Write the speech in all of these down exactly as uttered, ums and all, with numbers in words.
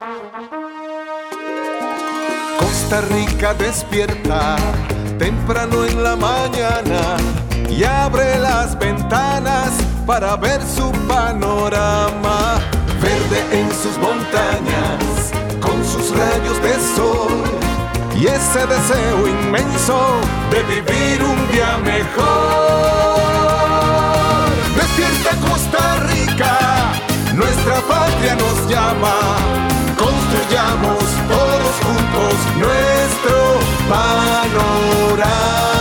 Costa Rica despierta temprano en la mañana y abre las ventanas para ver su panorama. Verde en sus montañas, con sus rayos de sol y ese deseo inmenso de vivir un día mejor. Despierta Costa Rica, nuestra patria nos llama. Construyamos todos juntos nuestro panorama.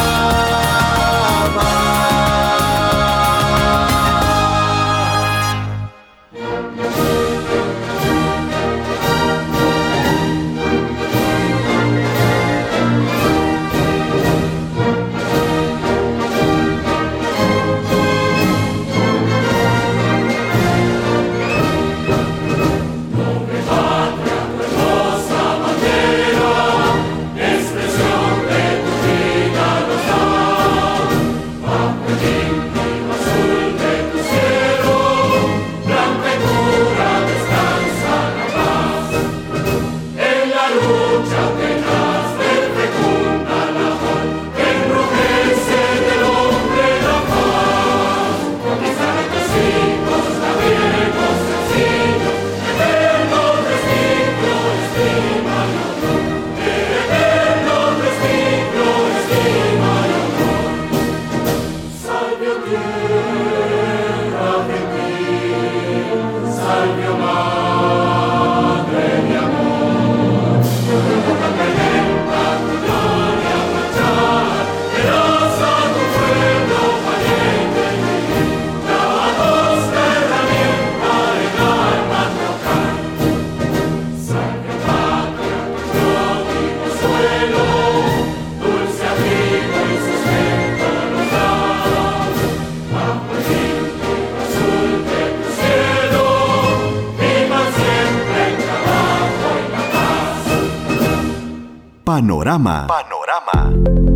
Panorama. Panorama.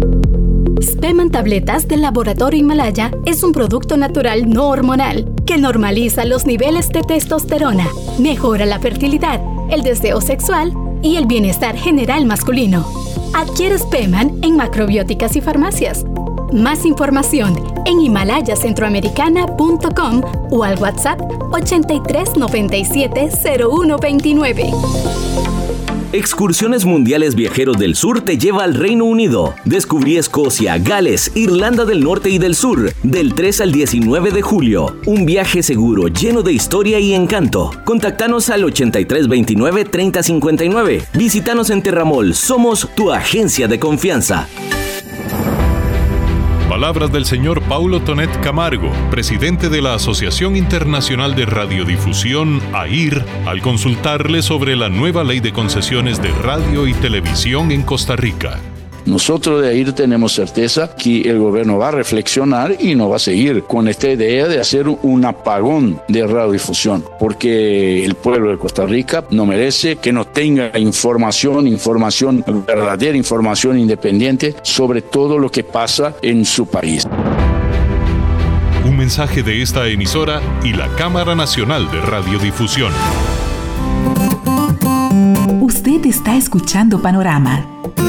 Speman Tabletas del Laboratorio Himalaya es un producto natural no hormonal que normaliza los niveles de testosterona, mejora la fertilidad, el deseo sexual y el bienestar general masculino. Adquiere Speman en macrobióticas y farmacias. Más información en himalaya centroamericana punto com o al WhatsApp ochenta y tres noventa y siete cero uno veintinueve. Excursiones Mundiales Viajeros del Sur te lleva al Reino Unido. Descubrí Escocia, Gales, Irlanda del Norte y del Sur, del tres al diecinueve de julio. Un viaje seguro, lleno de historia y encanto. Contáctanos al ochenta y tres veintinueve treinta cincuenta y nueve. Visítanos en Terramol, somos tu agencia de confianza. Palabras del señor Paulo Tonet Camargo, presidente de la Asociación Internacional de Radiodifusión, A I R, al consultarle sobre la nueva ley de concesiones de radio y televisión en Costa Rica. Nosotros de ahí tenemos certeza que el gobierno va a reflexionar y no va a seguir con esta idea de hacer un apagón de radiodifusión, porque el pueblo de Costa Rica no merece que no tenga información, información verdadera, información independiente sobre todo lo que pasa en su país. Un mensaje de esta emisora y la Cámara Nacional de Radiodifusión. Usted está escuchando Panorama.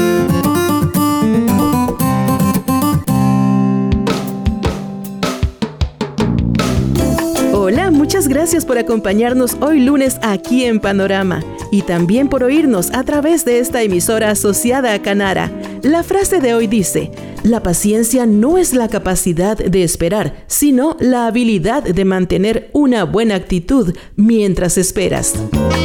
Hola, muchas gracias por acompañarnos hoy lunes aquí en Panorama y también por oírnos a través de esta emisora asociada a Canara. La frase de hoy dice: la paciencia no es la capacidad de esperar, sino la habilidad de mantener una buena actitud mientras esperas.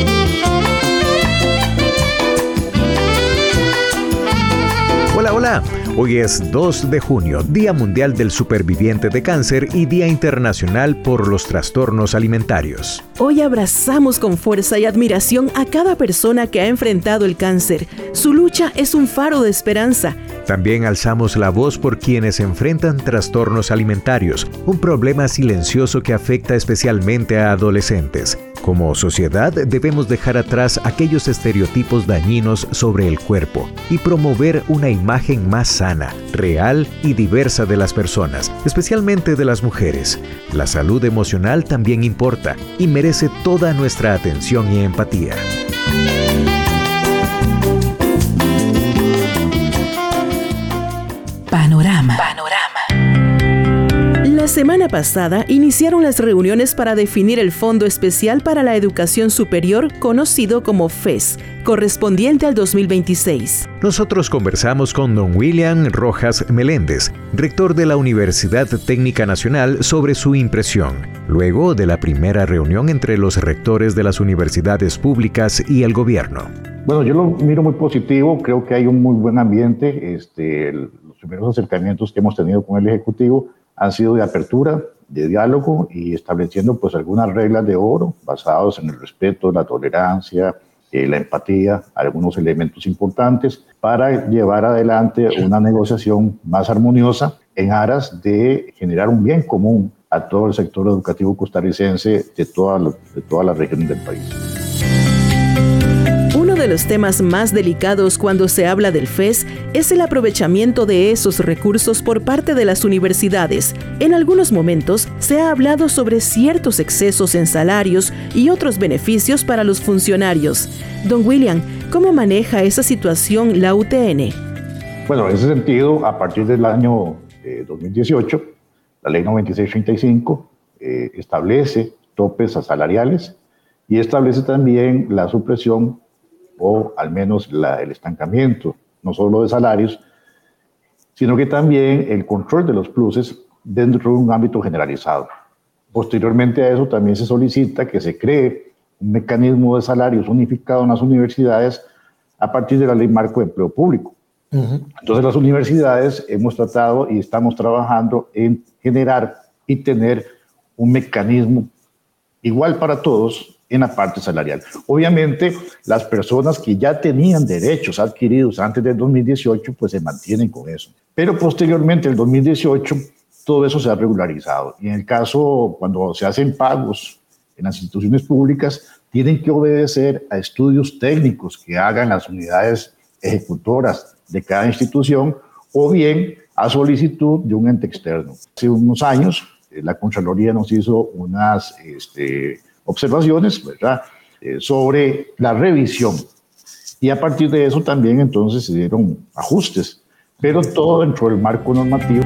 Hola, hola. Hoy es dos de junio, Día Mundial del Superviviente de Cáncer y Día Internacional por los Trastornos Alimentarios. Hoy abrazamos con fuerza y admiración a cada persona que ha enfrentado el cáncer. Su lucha es un faro de esperanza. También alzamos la voz por quienes enfrentan trastornos alimentarios, un problema silencioso que afecta especialmente a adolescentes. Como sociedad debemos dejar atrás aquellos estereotipos dañinos sobre el cuerpo y promover una imagen más sana, real y diversa de las personas, especialmente de las mujeres. La salud emocional también importa y merece toda nuestra atención y empatía. Panorama. Panorama. La semana pasada iniciaron las reuniones para definir el Fondo Especial para la Educación Superior, conocido como F E S, correspondiente al dos mil veintiséis. Nosotros conversamos con don William Rojas Meléndez, rector de la Universidad Técnica Nacional, sobre su impresión, luego de la primera reunión entre los rectores de las universidades públicas y el gobierno. Bueno, yo lo miro muy positivo, creo que hay un muy buen ambiente. Este, el, los primeros acercamientos que hemos tenido con el Ejecutivo han sido de apertura, de diálogo y estableciendo pues algunas reglas de oro basados en el respeto, la tolerancia, eh, la empatía, algunos elementos importantes para llevar adelante una negociación más armoniosa en aras de generar un bien común a todo el sector educativo costarricense de todas las de todas las regiones del país. Uno de los temas más delicados cuando se habla del F E S es el aprovechamiento de esos recursos por parte de las universidades. En algunos momentos se ha hablado sobre ciertos excesos en salarios y otros beneficios para los funcionarios. Don William, ¿cómo maneja esa situación la U T N? Bueno, en ese sentido, a partir del año eh, dos mil dieciocho, la ley noventa y seis treinta y cinco eh, establece topes salariales y establece también la supresión o al menos la, el estancamiento, no solo de salarios, sino que también el control de los pluses dentro de un ámbito generalizado. Posteriormente a eso también se solicita que se cree un mecanismo de salarios unificado en las universidades a partir de la Ley Marco de Empleo Público. Uh-huh. Entonces las universidades hemos tratado y estamos trabajando en generar y tener un mecanismo igual para todos en la parte salarial. Obviamente, las personas que ya tenían derechos adquiridos antes del dos mil dieciocho, pues se mantienen con eso. Pero posteriormente, en el dos mil dieciocho, todo eso se ha regularizado. Y en el caso, cuando se hacen pagos en las instituciones públicas, tienen que obedecer a estudios técnicos que hagan las unidades ejecutoras de cada institución, o bien a solicitud de un ente externo. Hace unos años, la Contraloría nos hizo unas este, observaciones, ¿verdad?, eh, sobre la revisión. Y a partir de eso también entonces se dieron ajustes, pero todo dentro del marco normativo.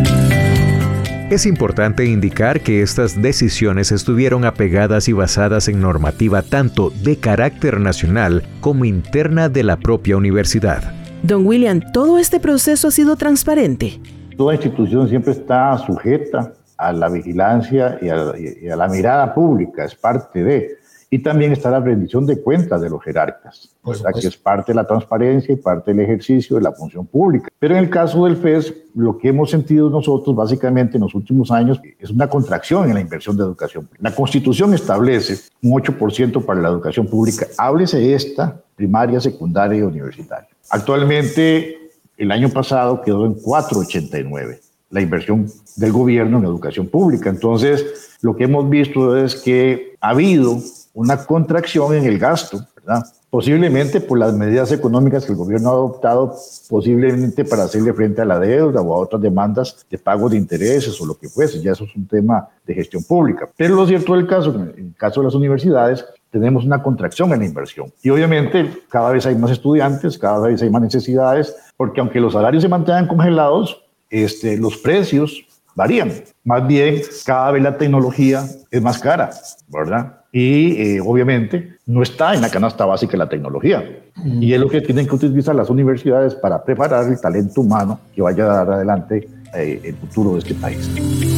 Es importante indicar que estas decisiones estuvieron apegadas y basadas en normativa tanto de carácter nacional como interna de la propia universidad. Don William, ¿todo este proceso ha sido transparente? Toda institución siempre está sujeta a la vigilancia y a, y a la mirada pública, es parte de, y también está la rendición de cuentas de los jerarcas, ¿verdad?, que es parte de la transparencia y parte del ejercicio de la función pública. Pero en el caso del F E S, lo que hemos sentido nosotros básicamente en los últimos años es una contracción en la inversión de educación. La Constitución establece un ocho por ciento para la educación pública, háblese esta, primaria, secundaria y universitaria. Actualmente, el año pasado quedó en cuatro punto ochenta y nueve. La inversión del gobierno en educación pública. Entonces, lo que hemos visto es que ha habido una contracción en el gasto, ¿verdad?, posiblemente por las medidas económicas que el gobierno ha adoptado, posiblemente para hacerle frente a la deuda o a otras demandas de pago de intereses o lo que fuese. Ya eso es un tema de gestión pública. Pero lo cierto del caso, en el caso de las universidades, tenemos una contracción en la inversión. Y obviamente cada vez hay más estudiantes, cada vez hay más necesidades, porque aunque los salarios se mantengan congelados, Este, los precios varían. Más bien, cada vez la tecnología es más cara, ¿verdad? Y eh, obviamente no está en la canasta básica la tecnología. Mm. Y es lo que tienen que utilizar las universidades para preparar el talento humano que vaya a dar adelante eh, el futuro de este país.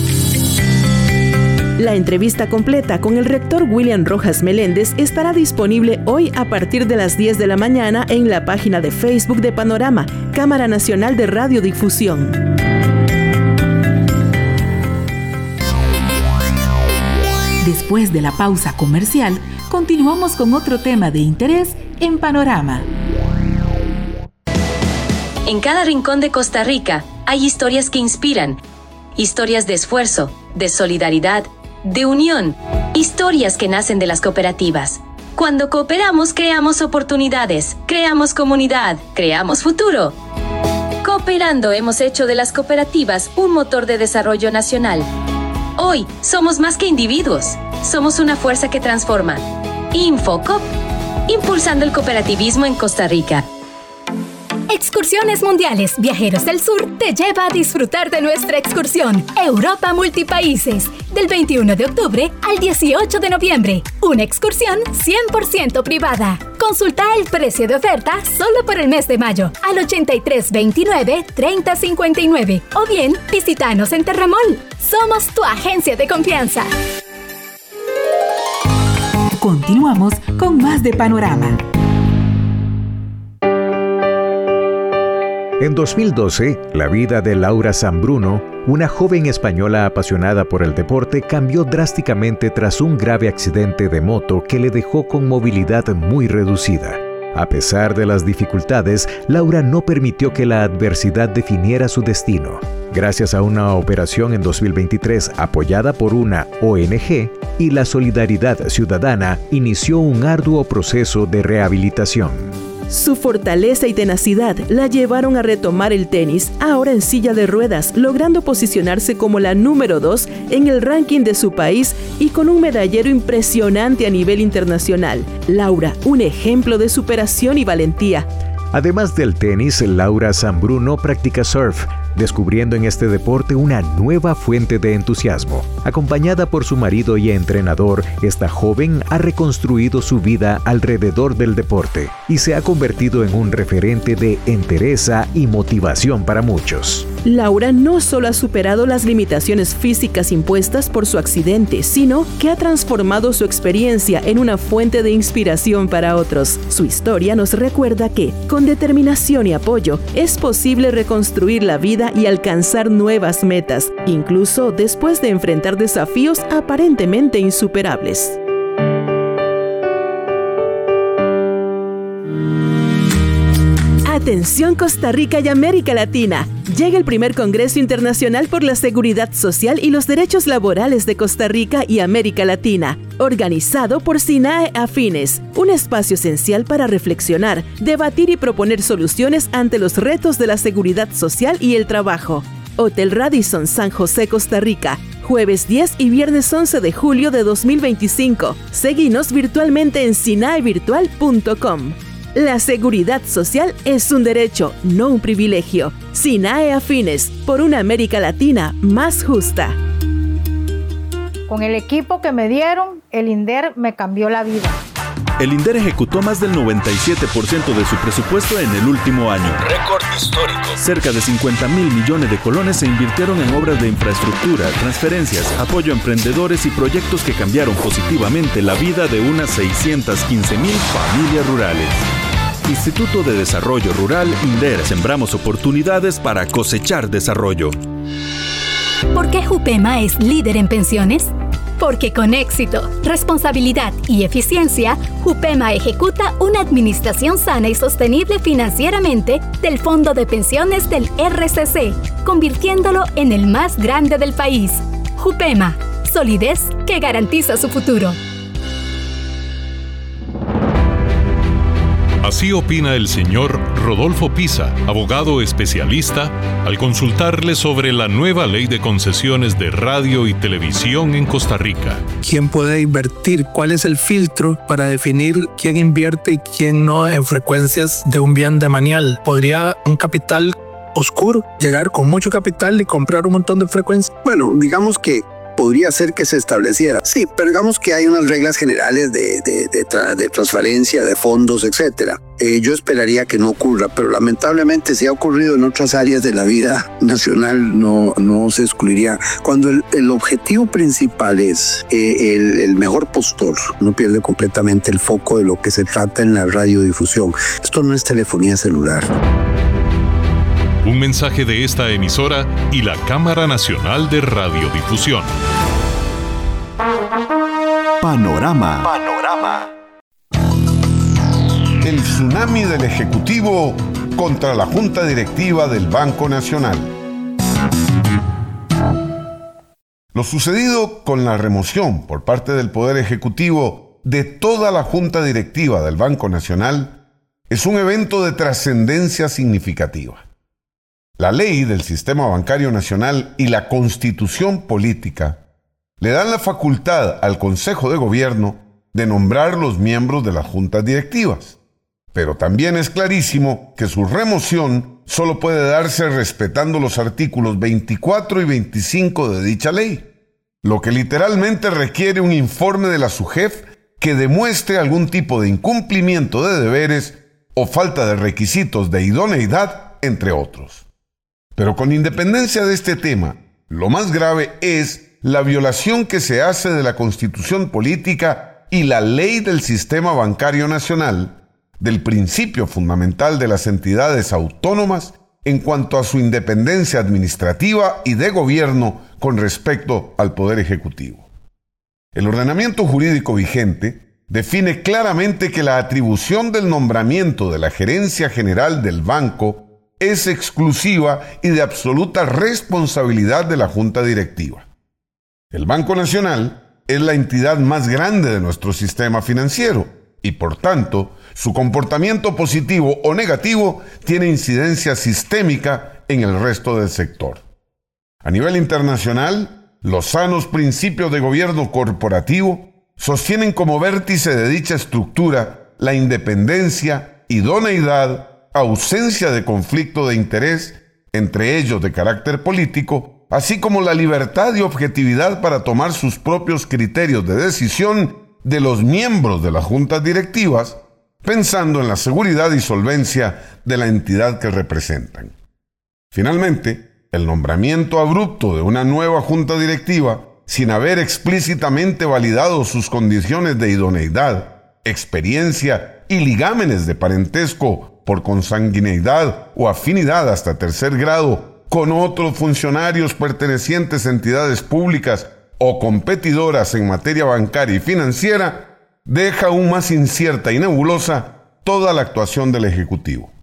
La entrevista completa con el rector William Rojas Meléndez estará disponible hoy a partir de las diez de la mañana en la página de Facebook de Panorama, Cámara Nacional de Radiodifusión. Después de la pausa comercial, continuamos con otro tema de interés en Panorama. En cada rincón de Costa Rica hay historias que inspiran, historias de esfuerzo, de solidaridad, de unión, historias que nacen de las cooperativas. Cuando cooperamos, creamos oportunidades, creamos comunidad, creamos futuro. Cooperando hemos hecho de las cooperativas un motor de desarrollo nacional. Hoy somos más que individuos, somos una fuerza que transforma. Infocop, impulsando el cooperativismo en Costa Rica. Excursiones Mundiales Viajeros del Sur te lleva a disfrutar de nuestra excursión Europa Multipaíses del veintiuno de octubre al dieciocho de noviembre. Una excursión cien por ciento privada. Consulta el precio de oferta solo por el mes de mayo al ochenta y tres veintinueve treinta cincuenta y nueve o bien visítanos en Terramol. Somos tu agencia de confianza. Continuamos con más de Panorama. En dos mil doce, la vida de Laura Zambruno, una joven española apasionada por el deporte, cambió drásticamente tras un grave accidente de moto que le dejó con movilidad muy reducida. A pesar de las dificultades, Laura no permitió que la adversidad definiera su destino. Gracias a una operación en dos mil veintitrés apoyada por una O N G y la Solidaridad Ciudadana, inició un arduo proceso de rehabilitación. Su fortaleza y tenacidad la llevaron a retomar el tenis, ahora en silla de ruedas, logrando posicionarse como la número dos en el ranking de su país y con un medallero impresionante a nivel internacional. Laura, un ejemplo de superación y valentía. Además del tenis, Laura Zambruno practica surf, descubriendo en este deporte una nueva fuente de entusiasmo. Acompañada por su marido y entrenador, esta joven ha reconstruido su vida alrededor del deporte y se ha convertido en un referente de entereza y motivación para muchos. Laura no solo ha superado las limitaciones físicas impuestas por su accidente, sino que ha transformado su experiencia en una fuente de inspiración para otros. Su historia nos recuerda que, con determinación y apoyo, es posible reconstruir la vida y alcanzar nuevas metas, incluso después de enfrentar desafíos aparentemente insuperables. Atención Costa Rica y América Latina. Llega el primer Congreso Internacional por la Seguridad Social y los Derechos Laborales de Costa Rica y América Latina, organizado por SINAE Afines, un espacio esencial para reflexionar, debatir y proponer soluciones ante los retos de la seguridad social y el trabajo. Hotel Radisson San José, Costa Rica, jueves diez y viernes once de julio de dos mil veinticinco. Seguinos virtualmente en sinae virtual punto com. La seguridad social es un derecho, no un privilegio. SINAE Afines, por una América Latina más justa. Con el equipo que me dieron, el INDER me cambió la vida. El INDER ejecutó más del noventa y siete por ciento de su presupuesto en el último año. Récord histórico. Cerca de cincuenta mil millones de colones se invirtieron en obras de infraestructura, transferencias, apoyo a emprendedores y proyectos que cambiaron positivamente la vida de unas seiscientas quince mil familias rurales. Instituto de Desarrollo Rural INDER. Sembramos oportunidades para cosechar desarrollo. ¿Por qué Jupema es líder en pensiones? Porque con éxito, responsabilidad y eficiencia, Jupema ejecuta una administración sana y sostenible financieramente del Fondo de Pensiones del R C C, convirtiéndolo en el más grande del país. Jupema, solidez que garantiza su futuro. Así opina el señor Rodolfo Pisa, abogado especialista, al consultarle sobre la nueva ley de concesiones de radio y televisión en Costa Rica. ¿Quién puede invertir? ¿Cuál es el filtro para definir quién invierte y quién no en frecuencias de un bien demanial? ¿Podría un capital oscuro llegar con mucho capital y comprar un montón de frecuencias? Bueno, digamos que podría ser que se estableciera. Sí, pero digamos que hay unas reglas generales de, de, de, tra- de transferencia de fondos, etcétera. Eh, yo esperaría que no ocurra, pero lamentablemente si ha ocurrido en otras áreas de la vida nacional, no, no se excluiría. Cuando el, el objetivo principal es eh, el, el mejor postor, no pierde completamente el foco de lo que se trata en la radiodifusión. Esto no es telefonía celular. Un mensaje de esta emisora y la Cámara Nacional de Radiodifusión. Panorama. Panorama. El tsunami del Ejecutivo contra la Junta Directiva del Banco Nacional. Lo sucedido con la remoción por parte del Poder Ejecutivo de toda la Junta Directiva del Banco Nacional es un evento de trascendencia significativa. La ley del Sistema Bancario Nacional y la Constitución política le dan la facultad al Consejo de Gobierno de de nombrar los miembros de las juntas directivas. Pero también es clarísimo que su remoción solo puede darse respetando los artículos veinticuatro y veinticinco de dicha ley, lo que literalmente requiere un informe de la SUGEF que demuestre algún tipo de incumplimiento de deberes o falta de requisitos de idoneidad, entre otros. Pero con independencia de este tema, lo más grave es la violación que se hace de la Constitución Política y la ley del Sistema Bancario Nacional, del principio fundamental de las entidades autónomas en cuanto a su independencia administrativa y de gobierno con respecto al Poder Ejecutivo. El ordenamiento jurídico vigente define claramente que la atribución del nombramiento de la gerencia general del banco es exclusiva y de absoluta responsabilidad de la Junta Directiva. El Banco Nacional es la entidad más grande de nuestro sistema financiero y, por tanto, su comportamiento positivo o negativo tiene incidencia sistémica en el resto del sector. A nivel internacional, los sanos principios de gobierno corporativo sostienen como vértice de dicha estructura la independencia, idoneidad, ausencia de conflicto de interés, entre ellos de carácter político, así como la libertad y objetividad para tomar sus propios criterios de decisión de los miembros de las juntas directivas, pensando en la seguridad y solvencia de la entidad que representan. Finalmente, el nombramiento abrupto de una nueva junta directiva, sin haber explícitamente validado sus condiciones de idoneidad, experiencia y ligámenes de parentesco por consanguineidad o afinidad hasta tercer grado con otros funcionarios pertenecientes a entidades públicas o competidoras en materia bancaria y financiera, deja aún más incierta y nebulosa toda la actuación del Ejecutivo.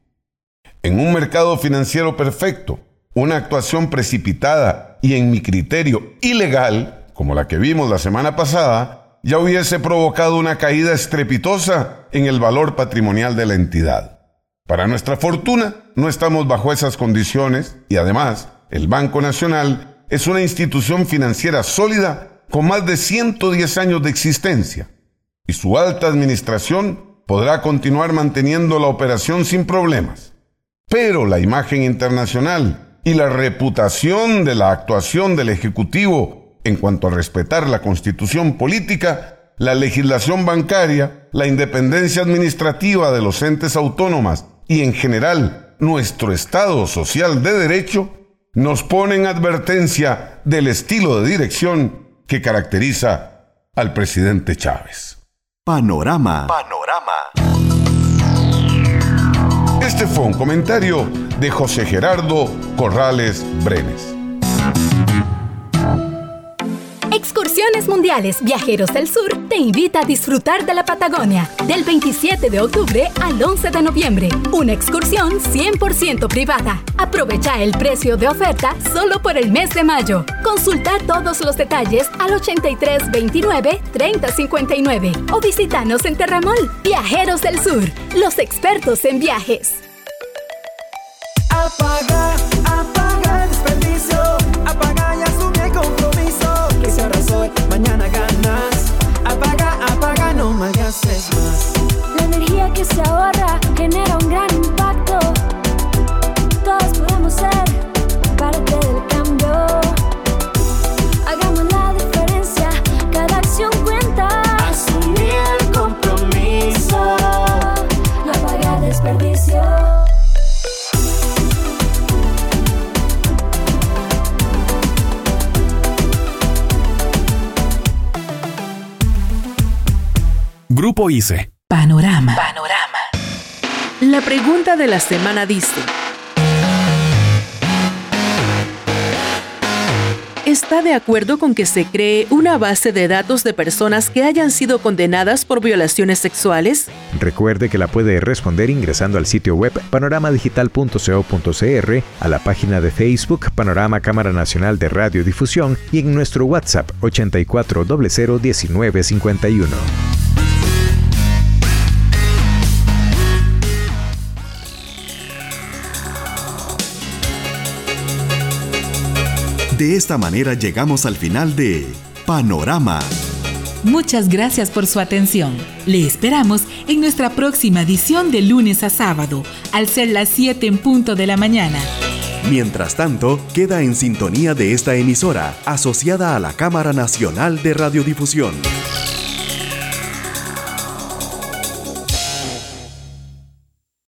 En un mercado financiero perfecto, una actuación precipitada y, en mi criterio, ilegal, como la que vimos la semana pasada, ya hubiese provocado una caída estrepitosa en el valor patrimonial de la entidad. Para nuestra fortuna, no estamos bajo esas condiciones y, además, el Banco Nacional es una institución financiera sólida con más de ciento diez años de existencia, y su alta administración podrá continuar manteniendo la operación sin problemas. Pero la imagen internacional y la reputación de la actuación del Ejecutivo en cuanto a respetar la Constitución política, la legislación bancaria, la independencia administrativa de los entes autónomas y, en general, nuestro Estado social de derecho, nos ponen advertencia del estilo de dirección que caracteriza al presidente Chávez. Panorama. Panorama. Este fue un comentario de José Gerardo Corrales Brenes. Excursiones Mundiales Viajeros del Sur te invita a disfrutar de la Patagonia del veintisiete de octubre al once de noviembre. Una excursión cien por ciento privada. Aprovecha el precio de oferta solo por el mes de mayo. Consulta todos los detalles al ochenta y tres veintinueve treinta cincuenta y nueve o visítanos en Terramol. Viajeros del Sur, los expertos en viajes. Apaga, apaga el desperdicio. Apaga y asume el compromiso. Que si ahorras hoy, mañana ganas. Apaga, apaga, no me gastes más. La energía que se ahorra genera un gran impacto. Todos podemos ser parte del cambio. Hagamos la diferencia, cada acción cuenta. Asumir el compromiso. Apaga el desperdicio. Grupo I C E. Panorama. Panorama. La pregunta de la semana dice: ¿está de acuerdo con que se cree una base de datos de personas que hayan sido condenadas por violaciones sexuales? Recuerde que la puede responder ingresando al sitio web panorama digital punto co punto cr, a la página de Facebook Panorama Cámara Nacional de Radiodifusión y en nuestro WhatsApp ochenta y cuatro cero cero diecinueve cincuenta y uno. De esta manera llegamos al final de Panorama. Muchas gracias por su atención. Le esperamos en nuestra próxima edición de lunes a sábado, al ser las siete en punto de la mañana. Mientras tanto, queda en sintonía de esta emisora, asociada a la Cámara Nacional de Radiodifusión.